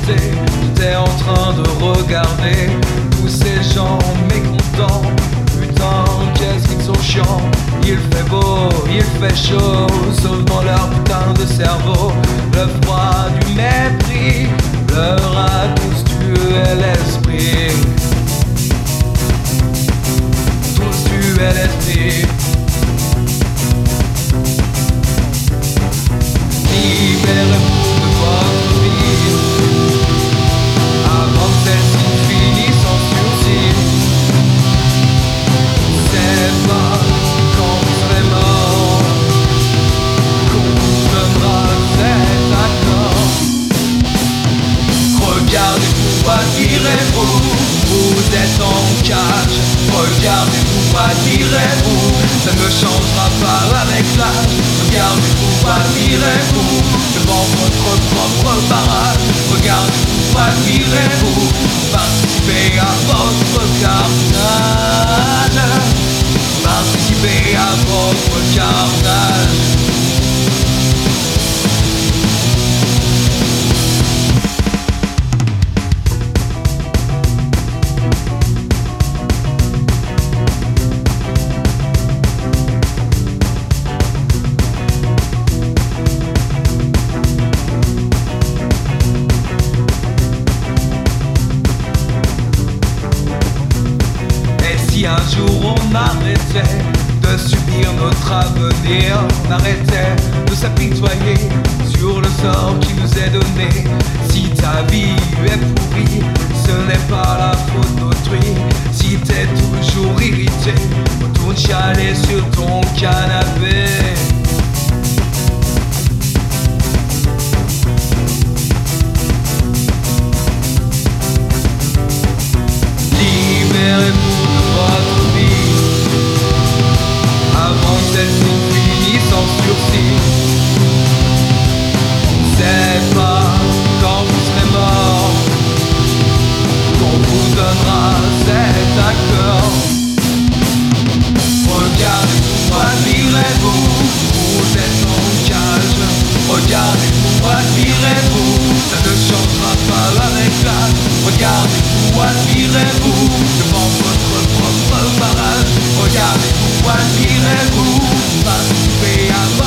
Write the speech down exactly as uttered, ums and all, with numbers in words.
rester. J'étais en train de regarder tous ces gens mécontents. Putain, qu'est-ce qu'ils sont chiants. Il fait beau, il fait chaud, sauf dans leur putain de cerveau. Le froid du mépris leur a tous tué l'esprit. Tous tué l'esprit. Libérez-vous de votre vie avant que celle-ci finisse en sursis. C'est pas quand vous serez mort qu'on vous donnera cet accord. Regardez-vous, attirez-vous, vous êtes en cage. Regardez-vous, attirez-vous, ça ne changera pas avec l'âge. Regardez-vous, attirez-vous, devant votre propre barrage. Regardez-vous, attirez-vous, participez à votre carnage. Participez à votre carnage. Si un jour on arrêtait de subir notre avenir, on arrêtait de s'apitoyer sur le sort qui nous est donné. Si ta vie est pourrie, ce n'est pas la faute d'autrui. Si t'es toujours irrité, retourne chialer sur ton canapé. Libérez-vous votre vie avant que celle-ci finisse en sursis. C'est pas quand vous serez mort qu'on vous donnera cet accord. Regardez-vous, admirez-vous, vous êtes en cage. Regardez-vous, admirez-vous, ça ne changera pas avec l'âge. Regardez-vous, admirez-vous, devant votre propre barrage. Regardez-vous, admirez-vous, participez à